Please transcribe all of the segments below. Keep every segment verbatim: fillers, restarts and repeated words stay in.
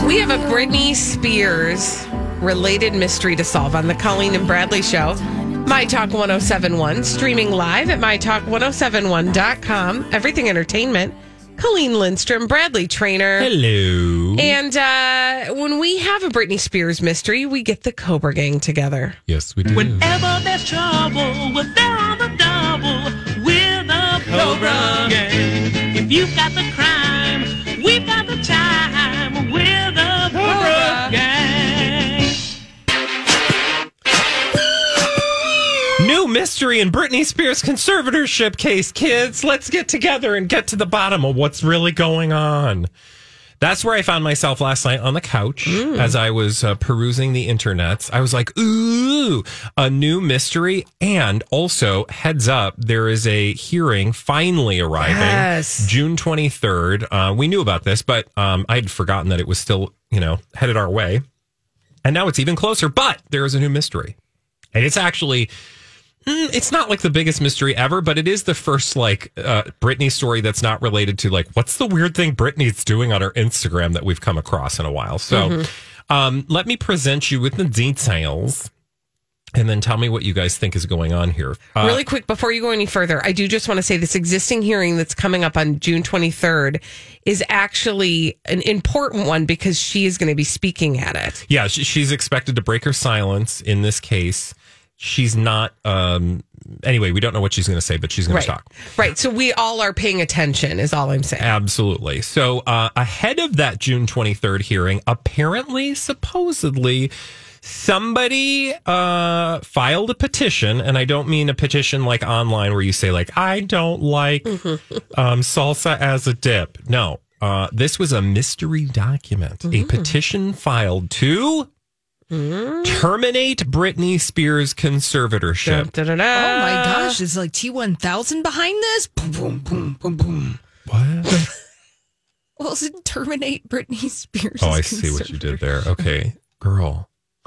We have a Britney Spears related mystery to solve on the Colleen and Bradley Show. My Talk one oh seven point one, streaming live at my talk one oh seven one dot com. Everything Entertainment. Colleen Lindstrom, Bradley Trainer. Hello. And uh, when we have a Britney Spears mystery, we get the Cobra Gang together. Yes, we do. Whenever there's trouble, we're there on the double with the Cobra Gang. If you've got the crime, we've got the time with the Cobra Gang. New mystery in Britney Spears conservatorship case, kids. Let's get together and get to the bottom of what's really going on. That's where I found myself last night on the couch mm. as I was uh, perusing the internets. I was like, ooh, a new mystery. And also, heads up, there is a hearing finally arriving. Yes. June twenty-third. Uh, we knew about this, but um, I'd forgotten that it was still, you know, headed our way. And now it's even closer, but there is a new mystery. And it's actually... It's not like the biggest mystery ever, but it is the first like uh, Britney story that's not related to like what's the weird thing Britney's doing on her Instagram that we've come across in a while. So mm-hmm. um, let me present you with the details and then tell me what you guys think is going on here. Uh, really quick, before you go any further, I do just want to say this existing hearing that's coming up on June twenty-third is actually an important one because she is going to be speaking at it. Yeah, she, she's expected to break her silence in this case. She's not, um, anyway, we don't know what she's going to say, but she's going right. to talk. Right. So we all are paying attention is all I'm saying. Absolutely. So uh, ahead of that June twenty-third hearing, apparently, supposedly, somebody uh, filed a petition. And I don't mean a petition like online where you say like, I don't like um, salsa as a dip. No, uh, this was a mystery document, mm-hmm. a petition filed to... terminate Britney Spears conservatorship. Da, da, da, da. Oh my gosh, is like T one thousand behind this? Boom, boom, boom, boom, boom. What? Well, is it terminate Britney Spears? Oh, I see what you did there. Okay, girl.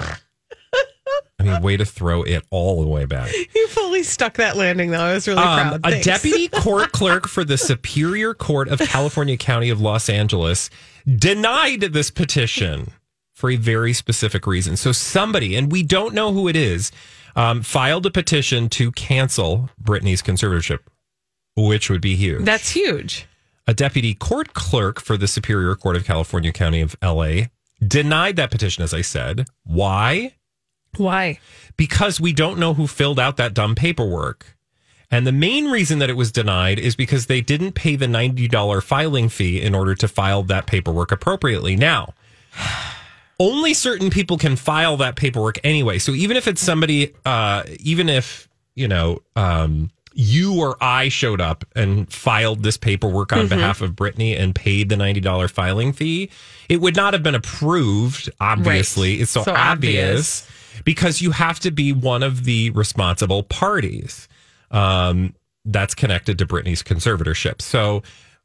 I mean, way to throw it all the way back. You fully stuck that landing, though. I was really um, proud. A Thanks. deputy court clerk for the Superior Court of California County of Los Angeles denied this petition for a very specific reason. So somebody, and we don't know who it is, um, filed a petition to cancel Britney's conservatorship, which would be huge. That's huge. A deputy court clerk for the Superior Court of California County of L A denied that petition, as I said. Why? Why? Because we don't know who filled out that dumb paperwork. And the main reason that it was denied is because they didn't pay the ninety dollars filing fee in order to file that paperwork appropriately. Now, only certain people can file that paperwork anyway. So even if it's somebody, uh, even if, you know, um, you or I showed up and filed this paperwork on mm-hmm. behalf of Britney and paid the ninety dollars filing fee, it would not have been approved, obviously. Right. It's so, so obvious, obvious because you have to be one of the responsible parties um, that's connected to Britney's conservatorship. So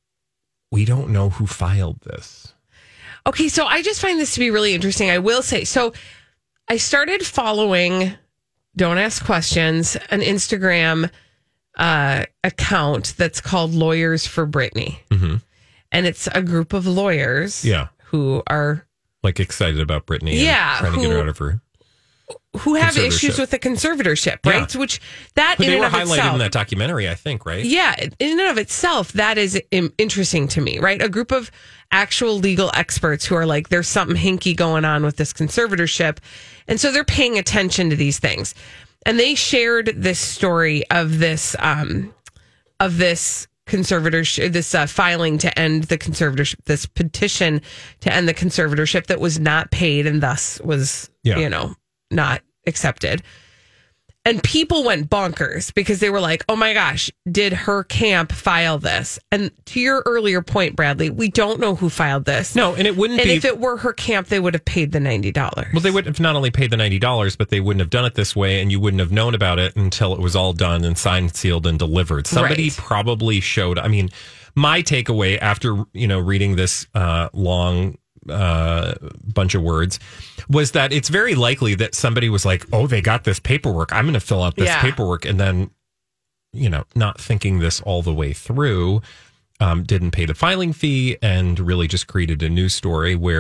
we don't know who filed this. Okay, so I just find this to be really interesting. I will say, so I started following Don't Ask Questions, an Instagram uh, account that's called Lawyers for Britney. Mm-hmm. And it's a group of lawyers yeah. who are... like excited about Britney yeah, and trying who, to get her out of her... who have issues with the conservatorship, right? Yeah. Which that but in they and were of highlighted itself, in that documentary, I think, right? Yeah, in and of itself, that is im- interesting to me, right? A group of actual legal experts who are like, there's something hinky going on with this conservatorship, and so they're paying attention to these things. And they shared this story of this um, of this conservatorship, this uh, filing to end the conservatorship, this petition to end the conservatorship that was not paid and thus was, yeah. you know, not accepted. And people went bonkers because they were like, oh my gosh, did her camp file this? And to your earlier point, Bradley, we don't know who filed this. No, and it wouldn't and be... if it were her camp, they would have paid the ninety dollars. Well, they would have not only paid the ninety dollars, but they wouldn't have done it this way, and you wouldn't have known about it until it was all done and signed, sealed, and delivered. Somebody right. probably showed... I mean, my takeaway after, you know, reading this uh, long... uh bunch of words was that it's very likely that somebody was like, oh, they got this paperwork, I'm going to fill out this yeah. paperwork, and then, you know, not thinking this all the way through, um didn't pay the filing fee and really just created a news story where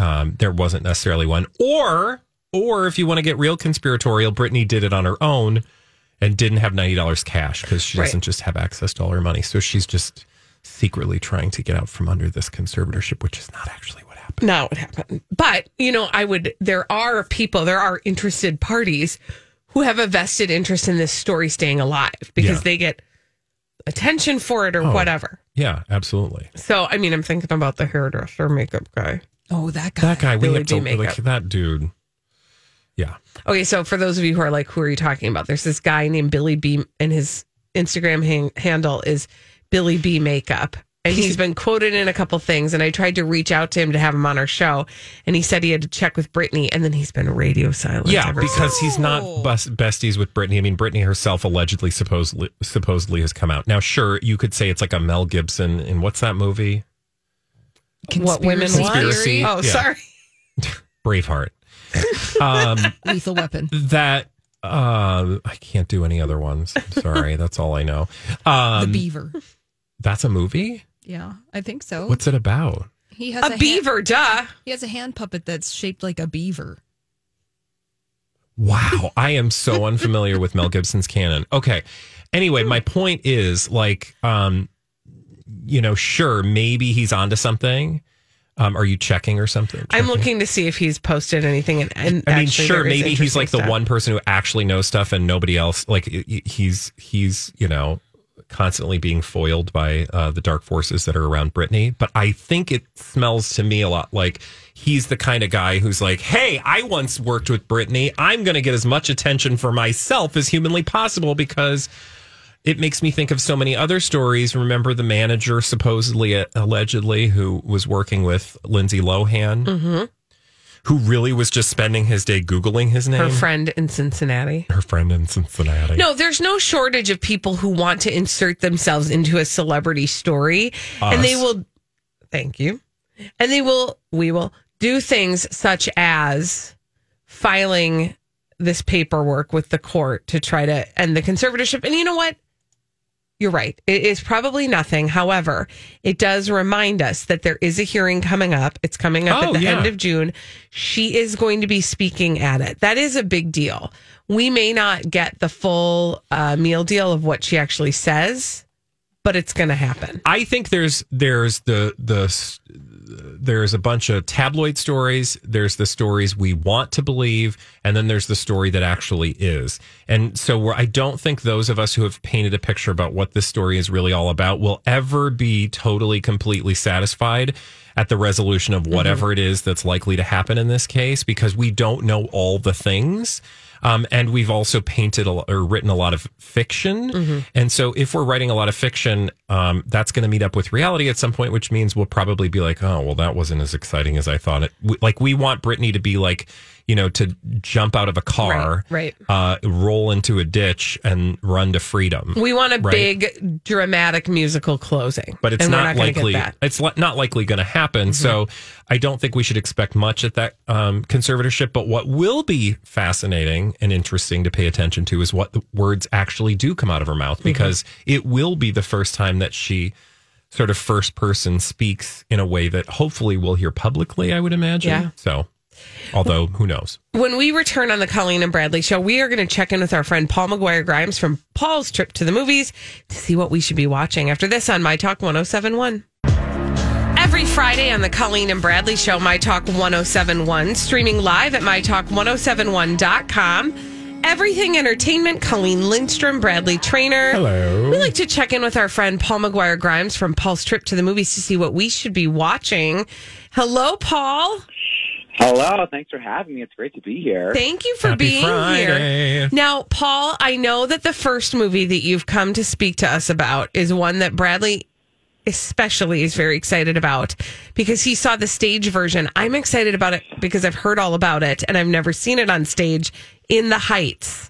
um, there wasn't necessarily one. Or, or if you want to get real conspiratorial, Britney did it on her own and didn't have ninety dollars cash because she doesn't Right. just have access to all her money. So she's just secretly trying to get out from under this conservatorship, which is not actually what happened. Not what happened. But, you know, I would, there are people, there are interested parties who have a vested interest in this story staying alive because Yeah. they get attention for it or Oh. whatever. Yeah, absolutely. So, I mean, I'm thinking about the hairdresser makeup guy. Oh, that guy. That guy, we Billy have to, D makeup. like, that dude. Yeah. Okay, so for those of you who are like, who are you talking about? There's this guy named Billy B, and his Instagram hang- handle is Billy B Makeup. And he's been quoted in a couple things, and I tried to reach out to him to have him on our show, and he said he had to check with Britney, and then he's been radio silent. Yeah, ever because since. he's not bus- besties with Britney. I mean, Britney herself allegedly, supposedly, supposedly has come out. Now, sure, you could say it's like a Mel Gibson in what's that movie? What women want? Conspiracy. Oh, Yeah. sorry. Braveheart. um, Lethal Weapon. that uh, I can't do any other ones. I'm sorry, that's all I know. The Um, Beaver. that's a movie. Yeah, I think so. What's it about? he has A hand- beaver, duh. he has a hand puppet that's shaped like a beaver. Wow, I am so unfamiliar with Mel Gibson's canon. Okay. Anyway, my point is like, um, you know, sure, maybe he's onto something. Um, are you checking or something? I'm Checking? looking to see if he's posted anything. And, and I mean, actually sure, there is maybe he's interesting like the stuff. one person who actually knows stuff and nobody else. Like he- he's he's you know constantly being foiled by uh, the dark forces that are around Britney. But I think it smells to me a lot like he's the kind of guy who's like, hey, I once worked with Britney. I'm going to get as much attention for myself as humanly possible because it makes me think of so many other stories. Remember the manager, supposedly, uh, allegedly, who was working with Lindsay Lohan, Mm-hmm. who really was just spending his day Googling his name. Her friend in Cincinnati. Her friend in Cincinnati. No, there's no shortage of people who want to insert themselves into a celebrity story. And they Us. will, thank you. And they will, we will do things such as filing this paperwork with the court to try to end the conservatorship. And you know what? You're right. It is probably nothing. However, it does remind us that there is a hearing coming up. It's coming up Oh, at the yeah. end of June. She is going to be speaking at it. That is a big deal. We may not get the full uh, meal deal of what she actually says, but it's going to happen. I think there's there's the the there's a bunch of tabloid stories. There's the stories we want to believe, and then there's the story that actually is. And so we're, I don't think those of us who have painted a picture about what this story is really all about will ever be totally, completely satisfied at the resolution of whatever Mm-hmm. it is that's likely to happen in this case, because we don't know all the things. Um, and we've also painted a, or written a lot of fiction. Mm-hmm. And so if we're writing a lot of fiction, um, that's going to meet up with reality at some point, which means we'll probably be like, oh, well, that wasn't as exciting as I thought it. We, like we want Britney to be like, you know, to jump out of a car, Right, Uh, roll into a ditch and run to freedom. We want a Right. big dramatic musical closing. But it's and we're not, gonna get likely. that. It's li- not likely going to happen. So I don't think we should expect much at that um, conservatorship. But what will be fascinating and interesting to pay attention to is what the words actually do come out of her mouth, because it will be the first time that she sort of first person speaks in a way that hopefully we'll hear publicly, I would imagine. Yeah. So, although who knows? When we return on the Colleen and Bradley show, we are going to check in with our friend Paul McGuire Grimes from Paul's Trip to the Movies to see what we should be watching after this on My Talk one oh seven one. Every Friday on the Colleen and Bradley show, My Talk one oh seven one, streaming live at my talk one oh seven one dot com. Everything Entertainment, Colleen Lindstrom, Bradley Trainer. Hello. We like to check in with our friend Paul McGuire Grimes from Paul's Trip to the Movies to see what we should be watching. Hello, Paul. Hello, thanks for having me. It's great to be here. Thank you for Happy being Friday. here. Now, Paul, I know that the first movie that you've come to speak to us about is one that Bradley especially is very excited about because he saw the stage version. I'm excited about it because I've heard all about it and I've never seen it on stage. In the Heights.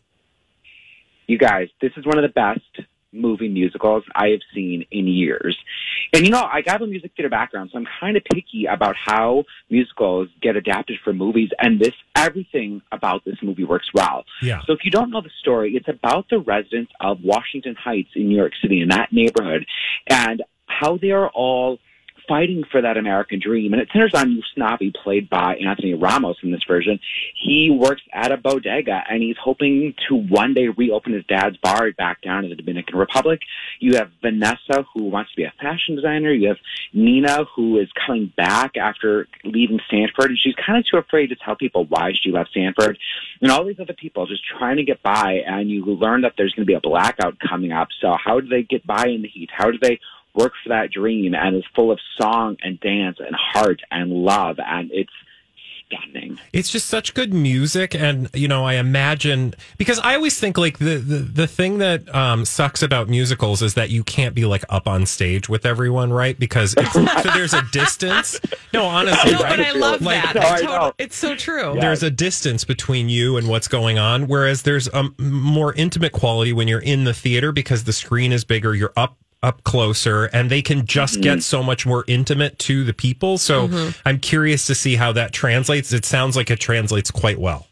You guys, this is one of the best movie musicals I have seen in years. And, you know, I got a music theater background, so I'm kind of picky about how musicals get adapted for movies, and this, everything about this movie works well. Yeah. So if you don't know the story, it's about the residents of Washington Heights in New York City, in that neighborhood, and how they are all fighting for that American dream. And it centers on Usnavi, played by Anthony Ramos in this version. He works at a bodega, and he's hoping to one day reopen his dad's bar back down in the Dominican Republic. You have Vanessa, who wants to be a fashion designer. You have Nina, who is coming back after leaving Stanford, and she's kind of too afraid to tell people why she left Stanford. And all these other people just trying to get by, and you learn that there's going to be a blackout coming up. So how do they get by in the heat? How do they work for that dream? And it's full of song and dance and heart and love, and it's stunning. It's just such good music. And, you know, I imagine, because I always think like the, the, the thing that um, sucks about musicals is that you can't be like up on stage with everyone, right? Because it's, so there's a distance. No, honestly, No, right? but I love Like, that. No, I I total- know. it's so true. There's a distance between you and what's going on, whereas there's a more intimate quality when you're in the theater because the screen is bigger, you're up up closer, and they can just Mm-hmm. get so much more intimate to the people. So Mm-hmm. I'm curious to see how that translates. It sounds like it translates quite well.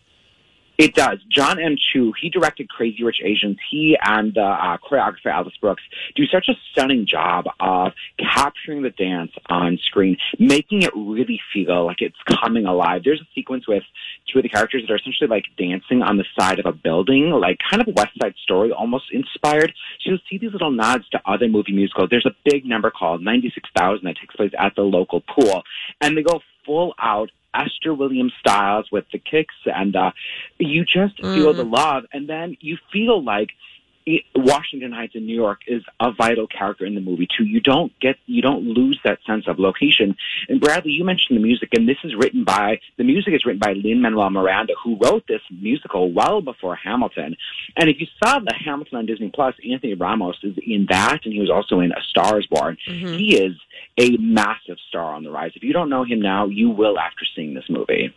It does. John M. Chu, he directed Crazy Rich Asians. He and the uh, choreographer Alice Brooks do such a stunning job of capturing the dance on screen, making it really feel like it's coming alive. There's a sequence with two of the characters that are essentially like dancing on the side of a building, like kind of West Side Story almost inspired. So you'll see these little nods to other movie musicals. There's a big number called ninety-six thousand that takes place at the local pool, and they go full out Esther Williams Styles with the kicks, and uh, you just feel the love, and then you feel like it, Washington Heights in New York is a vital character in the movie too. You don't get, you don't lose that sense of location. And Bradley, you mentioned the music, and this is written by, the music is written by Lin-Manuel Miranda, who wrote this musical well before Hamilton. And if you saw the Hamilton on Disney Plus, Anthony Ramos is in that, and he was also in A Star Is Born. Mm-hmm. He is a massive star on the rise. If you don't know him now, you will after seeing this movie.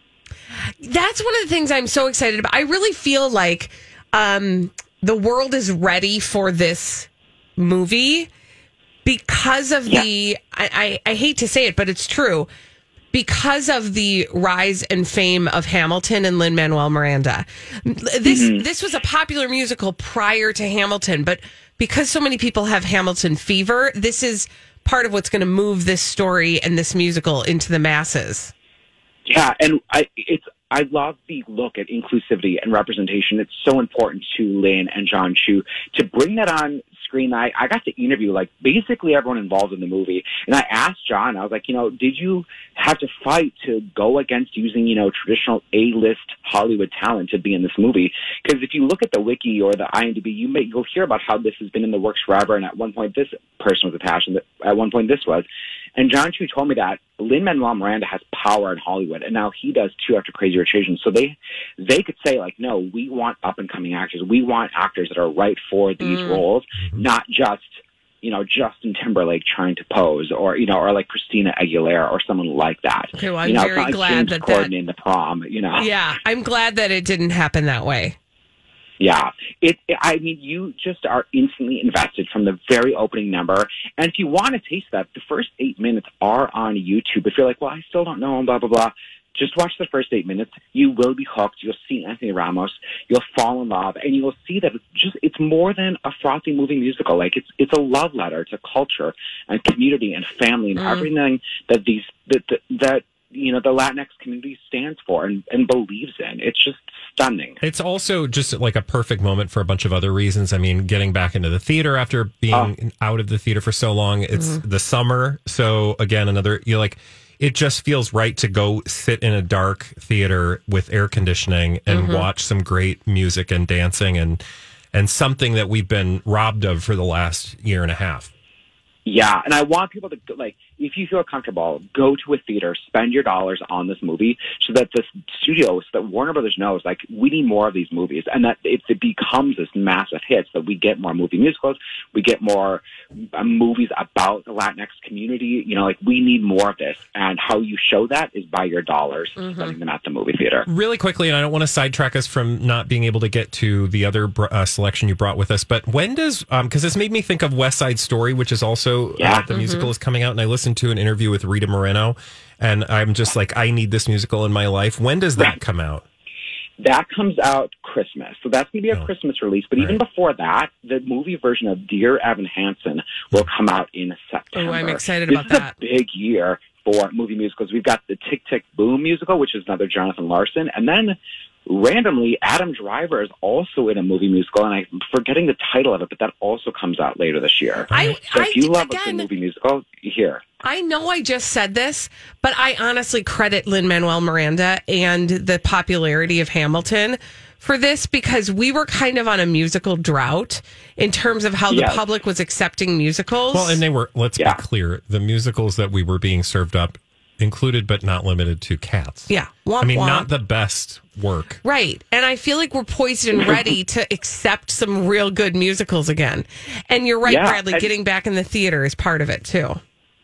That's one of the things I'm so excited about. I really feel like um, the world is ready for this movie because of Yeah. the, I, I, I hate to say it, but it's true, because of the rise and fame of Hamilton and Lin-Manuel Miranda. This Mm-hmm. this was a popular musical prior to Hamilton, but because so many people have Hamilton fever, this is part of what's going to move this story and this musical into the masses. Yeah, and I it's I love the look at inclusivity and representation. It's so important to Lin and John Chu to bring that on screen. I, I got to interview like basically everyone involved in the movie, and I asked John, I was like, you know, did you have to fight to go against using, you know, traditional A-list Hollywood talent to be in this movie? Because if you look at the wiki or the I M D B, you may you'll hear about how this has been in the works forever, and at one point this person was attached, and at one point this was. And John Chu told me that Lin-Manuel Miranda has power in Hollywood, and now he does too after Crazy Rich Asians. So they they could say, like, no, we want up-and-coming actors. We want actors that are right for these Mm. roles, not just, you know, Justin Timberlake trying to pose, or, you know, or like Christina Aguilera or someone like that. Okay, well, I'm you know, very it's not like glad James that Corden that- in the prom, you know. Yeah, I'm glad that it didn't happen that way. Yeah, it, it. I mean, you just are instantly invested from the very opening number. And if you want to taste that, the first eight minutes are on YouTube. If you're like, well, I still don't know, blah blah blah, just watch the first eight minutes. You will be hooked. You'll see Anthony Ramos. You'll fall in love, and you'll see that it's just it's more than a frothy movie musical. Like it's it's a love letter to culture and community and family and everything that these that that. that you know, the Latinx community stands for and, and believes in. It's just stunning. It's also just like a perfect moment for a bunch of other reasons. I mean, getting back into the theater after being Oh. out of the theater for so long. It's the summer. So again, another, you like, it just feels right to go sit in a dark theater with air conditioning and watch some great music and dancing and, and something that we've been robbed of for the last year and a half. Yeah, and I want people to, like, if you feel comfortable, go to a theater, spend your dollars on this movie so that the studio, so that Warner Brothers knows, like, we need more of these movies. And that if it becomes this massive hit, so that we get more movie musicals, we get more uh, movies about the Latinx community, you know, like, we need more of this. And how you show that is by your dollars, spending them at the movie theater. Really quickly, and I don't want to sidetrack us from not being able to get to the other br- uh, selection you brought with us, but when does, um, because this made me think of West Side Story, which is also, Yeah. uh, the musical is coming out, and I listened to an interview with Rita Moreno, and I'm just like, I need this musical in my life. When does that come out? That comes out Christmas. So that's going to be a Oh. Christmas release. But even Right. before that, the movie version of Dear Evan Hansen will come out in September. Oh, I'm excited this about is that. a big year for movie musicals. We've got the Tick, Tick, Boom musical, which is another Jonathan Larson. And then randomly, Adam Driver is also in a movie musical, and I'm forgetting the title of it, but that also comes out later this year. I, so I if you love a again, good movie musical, here. I know I just said this, but I honestly credit Lin-Manuel Miranda and the popularity of Hamilton for this because we were kind of on a musical drought in terms of how the Yes. public was accepting musicals. Well, and they were, let's Yeah. be clear, the musicals that we were being served up included but not limited to Cats. yeah. Womp I mean, womp. not the best work. Right. And I feel like we're poised and ready to accept some real good musicals again. And you're right, Yeah, Bradley, and- getting back in the theater is part of it too.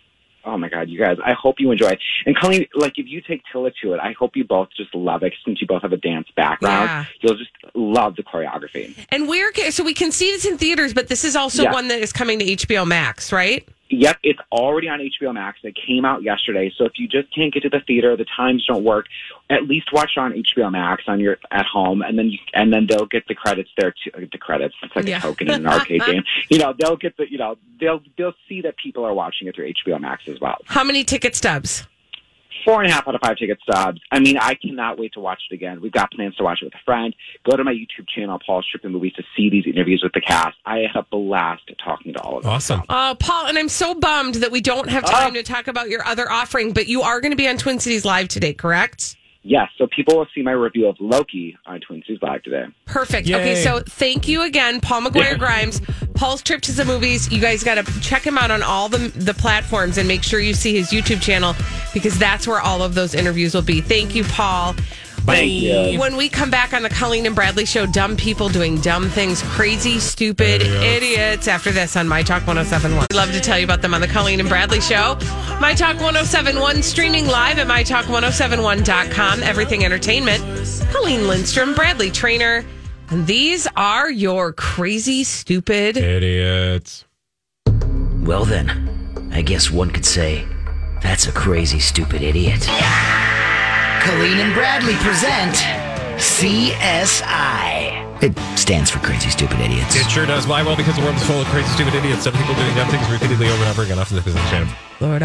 Oh my God, you guys! I hope you enjoy it. And Colleen, like if you take Tilla to it, I hope you both just love it. Since you both have a dance background, Yeah. you'll just love the choreography. And where, ca- so we can see this in theaters, but this is also Yeah. one that is coming to H B O Max, right? Yep, it's already on H B O Max. It came out yesterday, so if you just can't get to the theater, the times don't work, at least watch it on H B O Max on your at home, and then you, and then they'll get the credits there too. The credits, it's like Yeah. a token in an arcade game. You know, they'll get the you know they'll they'll see that people are watching it through H B O Max as well. How many ticket stubs? Four and a half out of five ticket stubs. I mean, I cannot wait to watch it again. We've got plans to watch it with a friend. Go to my YouTube channel, Paul's Tripping Movies, to see these interviews with the cast. I had a blast talking to all of them. Awesome. Oh, Paul, and I'm so bummed that we don't have time to talk about your other offering, but you are going to be on Twin Cities Live today, correct? Yes, so people will see my review of Loki on Twin Cities Live today. Perfect. Yay. Okay, so thank you again, Paul McGuire Grimes. Paul's Trip to the Movies. You guys got to check him out on all the the platforms and make sure you see his YouTube channel because that's where all of those interviews will be. Thank you, Paul. Thank you. When we come back on the Colleen and Bradley Show, dumb people doing dumb things, crazy, stupid Idiots. idiots. After this on My Talk one oh seven one. We'd love to tell you about them on the Colleen and Bradley Show. My Talk one oh seven one, streaming live at my talk one oh seven one dot com. Everything Entertainment. Colleen Lindstrom, Bradley Trainer. And these are your crazy, stupid. Idiots. Well then, I guess one could say that's a crazy, stupid idiot. Colleen and Bradley present C S I. It stands for Crazy Stupid Idiots. It sure does. Why? Well, because the world is full of crazy, stupid idiots. Some people doing dumb things repeatedly over and over again. Often this is a shame. Florida.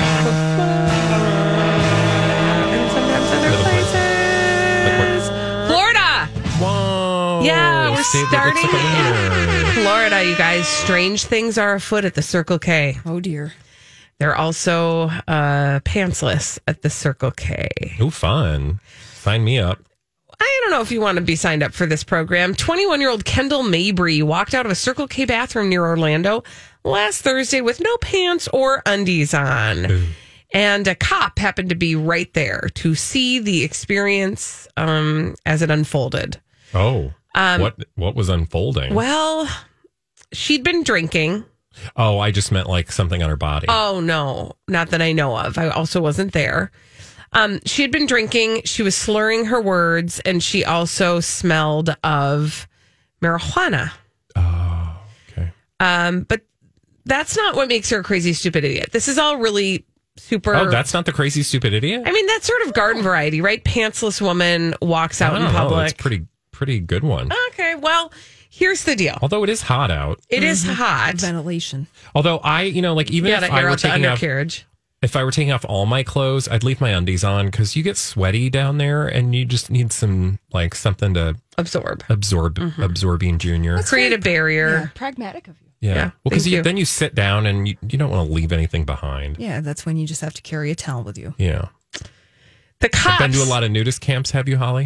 And sometimes other Little places. Florida. Whoa. Yeah, we're State that looks like a starting winner. Florida, you guys. Strange things are afoot at the Circle K. Oh, dear. They're also uh, pantsless at the Circle K. Ooh, fun. Sign me up. I don't know if you want to be signed up for this program. twenty-one-year-old Kendall Mabry walked out of a Circle K bathroom near Orlando last Thursday with no pants or undies on. And a cop happened to be right there to see the experience um, as it unfolded. Oh. Um, what what was unfolding? Well, she'd been drinking. Oh, I just meant like something on her body. Oh, no, not that I know of. I also wasn't there. Um, she had been drinking. She was slurring her words, and she also smelled of marijuana. Oh, okay. Um, but that's not what makes her a crazy, stupid idiot. This is all really super. Oh, that's not the crazy, stupid idiot? I mean, that's sort of garden variety, right? Pantsless woman walks out I in don't know. public. It's pretty, pretty good one. Okay, well, here's the deal. Although it is hot out. It is hot. Ventilation. Although I, you know, like even You if got to I air were out the taking off, undercarriage. if I were taking off all my clothes, I'd leave my undies on because you get sweaty down there, and you just need some like something to Absorb. absorb, Mm-hmm. absorbing Junior. Create a barrier. Yeah, pragmatic of you. Yeah, Yeah, well, because thank you, you. then you sit down and you, you don't want to leave anything behind. Yeah, that's when you just have to carry a towel with you. Yeah, The cops. been to a lot of nudist camps. Have you, Holly?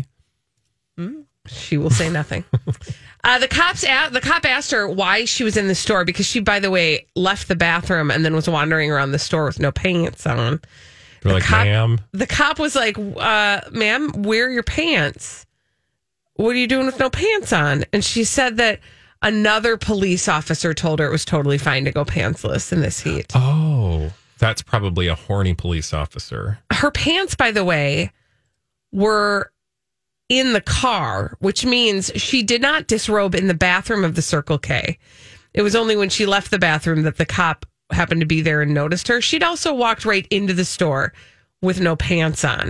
She will say nothing. uh, the cops. A- the cop asked her why she was in the store because she, by the way, left the bathroom and then was wandering around the store with no pants on. They're like, cop- ma'am. The cop was like, uh, "Ma'am, where are your pants? What are you doing with no pants on?" And she said that another police officer told her it was totally fine to go pantsless in this heat. Oh, that's probably a horny police officer. Her pants, by the way, were in the car, which means she did not disrobe in the bathroom of the Circle K. It was only when she left the bathroom that the cop happened to be there and noticed her. She'd also walked right into the store with no pants on.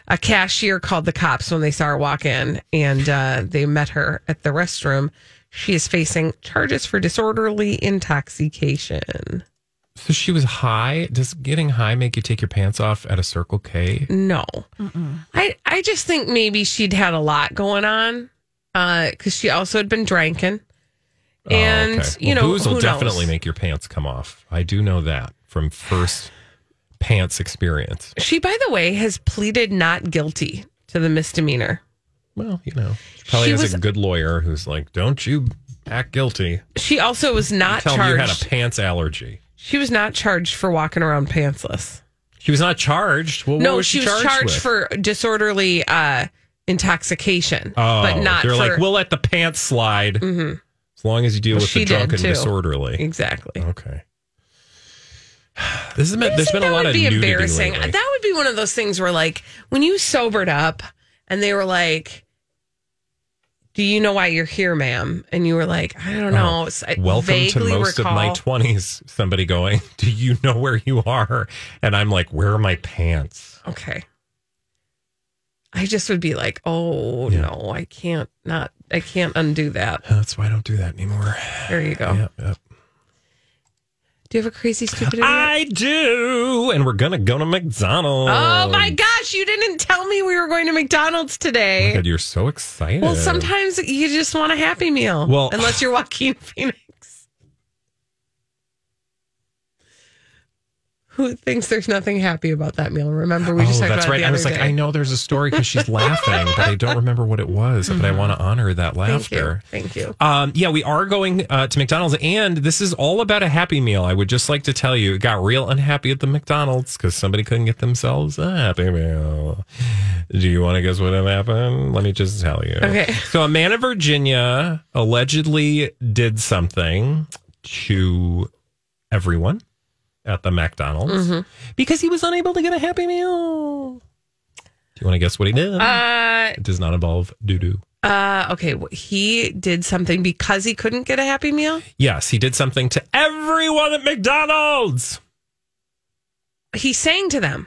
a cashier called the cops when they saw her walk in, and uh, they met her at the restroom. She is facing charges for disorderly intoxication. So she was high. Does getting high make you take your pants off at a Circle K? No. I, I just think maybe she'd had a lot going on because uh, she also had been drinking. And, oh, okay. you well, know, booze will who definitely knows? make your pants come off. I do know that from first pants experience. She, by the way, has pleaded not guilty to the misdemeanor. Well, you know, she probably She has was- a good lawyer who's like, don't you act guilty. She also was not Tell me charged. you had a pants allergy. She was not charged for walking around pantsless. She was not charged. Well, what No, was she she was charged, charged with? for disorderly uh, intoxication, Oh, but not they're for like, we'll let the pants slide Mhm. as long as you deal Well, with she the drunk did, and too. disorderly. exactly. Okay. This is I there's just been think a that lot would of be nudity embarrassing. lately. That would be one of those things where, like, when you sobered up and they were like, "Do you know why you're here, ma'am?" And you were like, "I don't know." Oh, I welcome to vaguely most recall. of my twenties. Somebody going, "Do you know where you are?" And I'm like, "Where are my pants?" Okay. I just would be like, "Oh Yeah. no, I can't not. I can't undo that." That's why I don't do that anymore. There you go. Yep, yep. Do you have a crazy stupid idiot? I do, and we're gonna go to McDonald's. Oh my gosh, you didn't tell me we were going to McDonald's Oh my today. God, you're so excited. Well, sometimes you just want a Happy Meal. Well- unless you're Joaquin Phoenix. Who thinks there's nothing happy about that meal? Remember, we oh, just talked that's about right. it the I was other like, day. I know there's a story because she's laughing, but I don't remember what it was. But I want to honor that Thank you. laughter. Thank you. Um, yeah, we are going uh, to McDonald's, and this is all about a Happy Meal. I would just like to tell you, it got real unhappy at the McDonald's because somebody couldn't get themselves a Happy Meal. Do you want to guess what happened? Let me just tell you. Okay. So a man in Virginia allegedly did something to everyone at the McDonald's Mm-hmm. because he was unable to get a Happy Meal. Do you want to guess what he did? Uh, it does not involve doo-doo. uh, okay. well, He did something because he couldn't get a Happy Meal. Yes, he did something to everyone at McDonald's. He sang to them.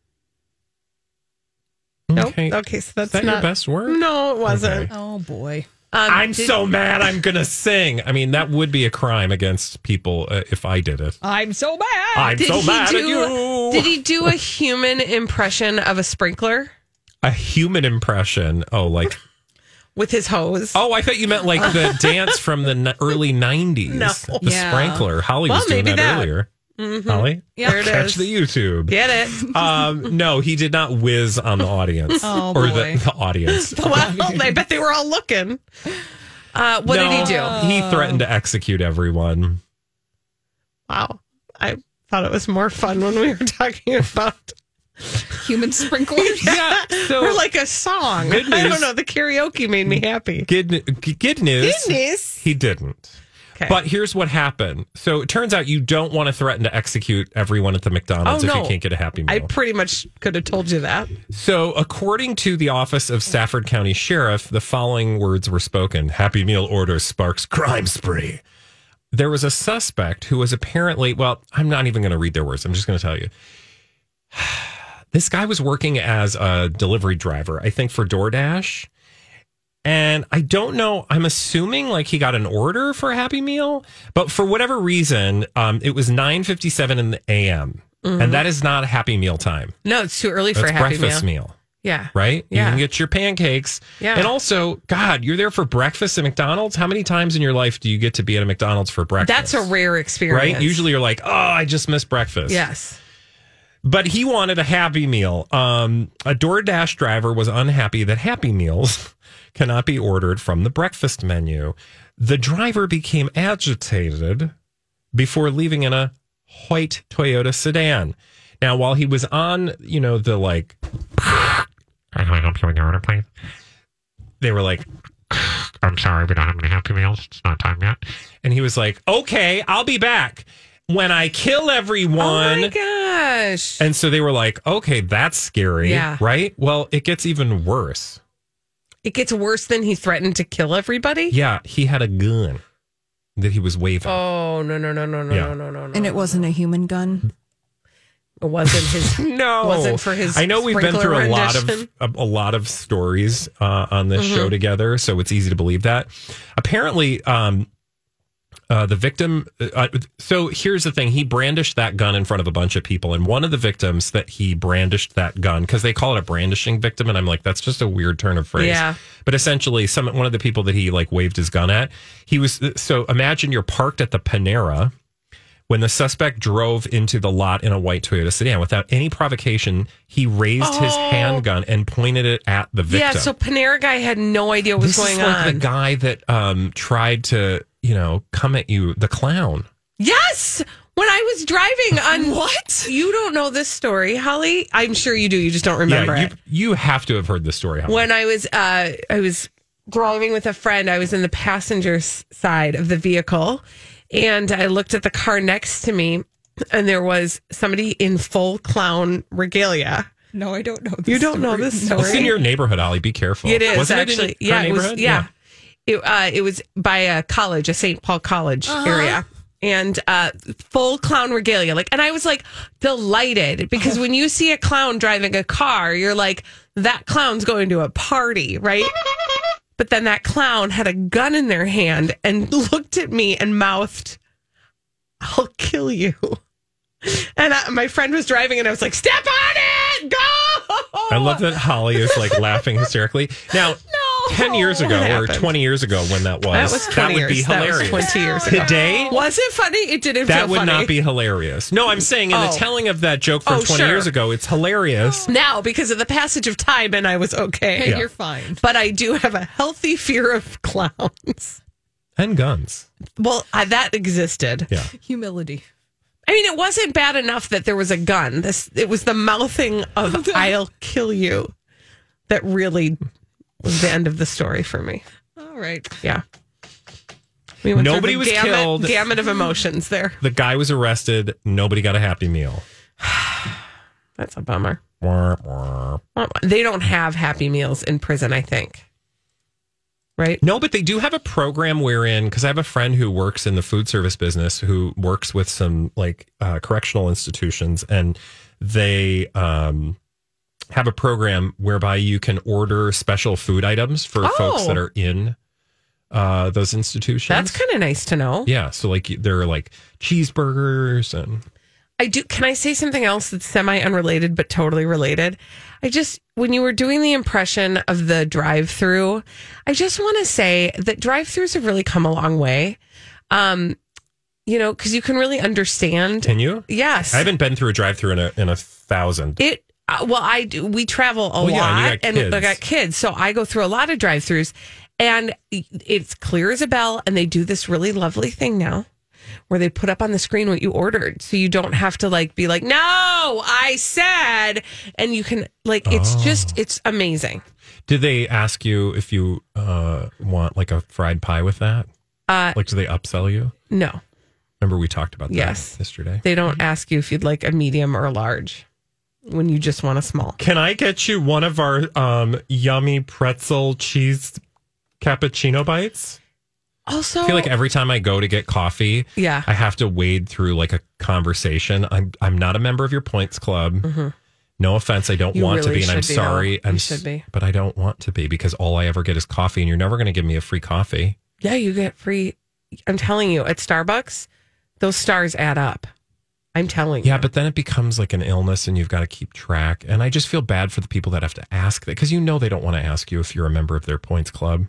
Okay. Nope. Okay, so that's Is that not your best word? No, it wasn't. Okay. Oh boy. Um, I'm did- so mad I'm going to sing. I mean, that would be a crime against people uh, if I did it. I'm so bad. I'm Did so he mad do, at you. Did he do a human impression of a sprinkler A human impression. Oh, like, with his hose? oh, I thought you meant like the dance from the n- early nineties. No. The Yeah. sprinkler. Holly Well, was doing maybe that, that. earlier. Holly? Yeah, there it Catch is. the YouTube. Get it? Um, no, he did not whiz on the audience. Oh, or boy. the, the audience. Well, I bet they were all looking. Uh, what No, did he do? He threatened to execute everyone. Wow. I thought it was more fun when we were talking about Human sprinklers. Yeah. So or like a song. Good I news. don't know. The karaoke made me happy. good, good news. Goodness. He didn't. Okay. But here's what happened. So it turns out you don't want to threaten to execute everyone at the McDonald's Oh, if no. you can't get a Happy Meal. I pretty much could have told you that. So according to the Office of Stafford County Sheriff, the following words were spoken. Happy Meal order sparks crime spree. There was a suspect who was apparently, well, I'm not even going to read their words. I'm just going to tell you. This guy was working as a delivery driver, I think for DoorDash. And I don't know, I'm assuming like he got an order for a Happy Meal, but for whatever reason, um, it was nine fifty-seven in the a m. And that is not a Happy Meal time. No, it's too early for That's a happy breakfast meal. meal. Yeah. Right? You Yeah. can get your pancakes. Yeah. And also, God, you're there for breakfast at McDonald's. How many times in your life do you get to be at a McDonald's for breakfast? That's a rare experience. Right? Usually you're like, oh, I just missed breakfast. Yes. But he wanted a Happy Meal. Um, a DoorDash driver was unhappy that Happy Meals cannot be ordered from the breakfast menu. The driver became agitated before leaving in a white Toyota sedan. Now, while he was on, you know, the like, can I help you with your order, please? They were like, I'm sorry, we don't have any Happy Meals. It's not time yet. And he was like, okay, I'll be back when I kill everyone. Oh my gosh. And so they were like, okay, that's scary. Yeah. Right? Well, it gets even worse. It gets worse than he threatened to kill everybody? Yeah, he had a gun that he was waving. Oh, no, no, no, no, no, Yeah. no, no, no, no. And it wasn't a human gun. It wasn't his. No, wasn't for his. I know we've been sprinkler through a lot of rendition. a, a lot of stories uh, on this Mm-hmm. show together, so it's easy to believe that. Apparently, um, uh, the victim. Uh, so here's the thing: he brandished that gun in front of a bunch of people, and one of the victims that he brandished that gun, because they call it a brandishing victim, and I'm like, that's just a weird turn of phrase. Yeah. But essentially, some one of the people that he like waved his gun at, he was. So imagine you're parked at the Panera when the suspect drove into the lot in a white Toyota sedan without any provocation. He raised his handgun and pointed it at the victim. Yeah, so Panera guy had no idea what was this going is like on. the guy that um, tried to, you know, come at you, the clown. Yes, when I was driving on What? You don't know this story, Holly. I'm sure you do. You just don't remember yeah, it. you, you have to have heard this story. Holly. When I was, uh, I was driving with a friend. I was in the passenger s- side of the vehicle, and I looked at the car next to me, and there was somebody in full clown regalia. No, I don't know this You don't know story. this No. story? It's in your neighborhood, Ollie. Be careful. It is Wasn't actually. It in yeah, her it was. neighborhood? Yeah, It, uh, it was by a college, a Saint Paul College area, and uh, full clown regalia. Like, and I was like delighted because when you see a clown driving a car, you're like, that clown's going to a party, right? But then that clown had a gun in their hand and looked at me and mouthed, "I'll kill you." And I, my friend was driving, and I was like, "Step on it, go!" I love that Holly is like laughing hysterically. Now, No. ten years ago What or happened? twenty years ago when that was, That was twenty would be years. That was hilarious. twenty years ago. Today, Was it funny? It didn't that feel would funny. not be hilarious. No, I'm saying in the Oh. telling of that joke from Oh, twenty sure. years ago, it's hilarious. Now because of the passage of time, and I was okay. Yeah. You're fine. But I do have a healthy fear of clowns. And guns. Well, I, that existed. Yeah. Humility. I mean, it wasn't bad enough that there was a gun. This it was the mouthing of "I'll kill you" that really was the end of the story for me. All right. Yeah. We went Nobody through was the gamut, killed. gamut of emotions there. The guy was arrested. Nobody got a Happy Meal. That's a bummer. Wah, wah. Well, they don't have Happy Meals in prison, I think. Right? No, but they do have a program wherein, because I have a friend who works in the food service business who works with some like uh, correctional institutions, and they um, have a program whereby you can order special food items for Oh. folks that are in uh, those institutions. That's kind of nice to know. yeah. So like there are like cheeseburgers and I do. Can I say something else that's semi unrelated but totally related? I just, when you were doing the impression of the drive through, I just want to say that drive throughs have really come a long way. Um, you know, because you can really understand. can you? Yes. I haven't been through a drive-through in a in a thousand. It, uh, well, I do. We travel a Well, yeah, and you lot got and I kids. got kids. So I go through a lot of drive throughs and it's clear as a bell. And they do this really lovely thing now where they put up on the screen what you ordered. So you don't have to like be like, no, I said, and you can like, it's Oh. just, it's amazing. Did they ask you if you uh, want like a fried pie with that? Uh, Like, do they upsell you? no, Remember we talked about that Yes. yesterday. they don't ask you if you'd like a medium or a large when you just want a small. Can I get you one of our um, yummy pretzel cheese cappuccino bites? Also, I feel like every time I go to get coffee, yeah. I have to wade through like a conversation. I'm I'm not a member of your points club. No offense, I don't Mm-hmm. You want to really be, and I'm should be, sorry. though. I'm You s- should be. but I don't want to be because all I ever get is coffee, and you're never going to give me a free coffee. Yeah, you get free. I'm telling you, at Starbucks, those stars add up. I'm telling Yeah, you. but then it becomes like an illness, and you've got to keep track. And I just feel bad for the people that have to ask that because you know they don't want to ask you if you're a member of their points club,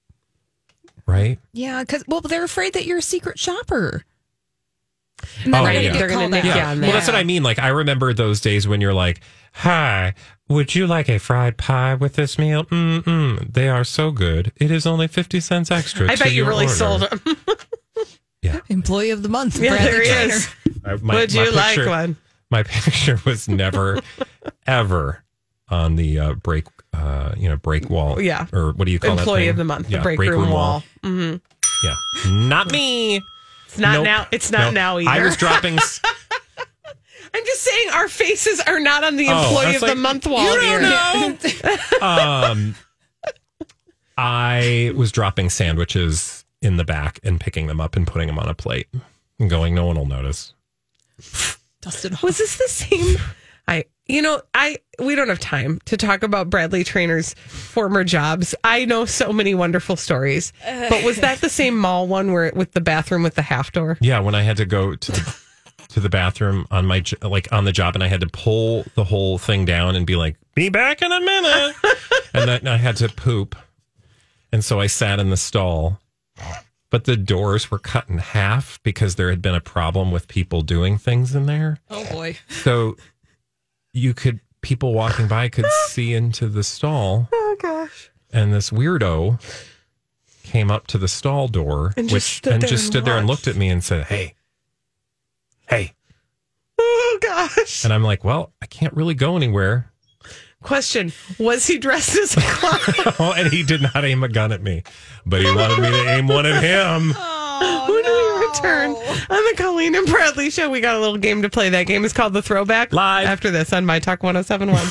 right? Yeah, because well, they're afraid that you're a secret shopper. Oh, gonna yeah. get They're gonna called nick out. you on Well, that. that's what I mean. Like, I remember those days when you're like, hi, would you like a fried pie with this meal? Mm-mm. They are so good. It is only fifty cents extra. I to bet you your really order. sold them. Yeah. Employee of the month. Yeah, Bradley there he Trainer. is. I, my, Would my you like picture- one? My picture was never, ever on the uh, break, uh, you know, break wall. Yeah. Or what do you call that Employee thing? of the month, Yeah, the break, room, wall. Mm-hmm. Yeah. Not me. It's not Nope. now. It's not No. now either. I was dropping. s- I'm just saying our faces are not on the Oh, I employee was of the like, month wall. you here. don't um, I was dropping sandwiches in the back and picking them up and putting them on a plate and going, no one will notice. Dusted off. Was this the same? I, you know, I we don't have time to talk about Bradley Trainor's former jobs. I know so many wonderful stories, but was that the same mall one where with the bathroom with the half door? Yeah, when I had to go to the, to the bathroom on my jo- like on the job, and I had to pull the whole thing down and be like, "Be back in a minute," and then I had to poop, and so I sat in the stall. But the doors were cut in half because there had been a problem with people doing things in there. Oh boy. So you could, people walking by could see into the stall. Oh gosh. And this weirdo came up to the stall door And just which, stood and there just and stood there and watched. looked at me and said, "Hey, hey." Oh gosh. And I'm like, well, I can't really go anywhere. Question: was he dressed as a clown? Oh, and he did not aim a gun at me, but he wanted me to aim one at him. When do we return on the Colleen and Bradley show? We got a little game to play. That game is called The Throwback. Live. After this on My Talk one oh seven one.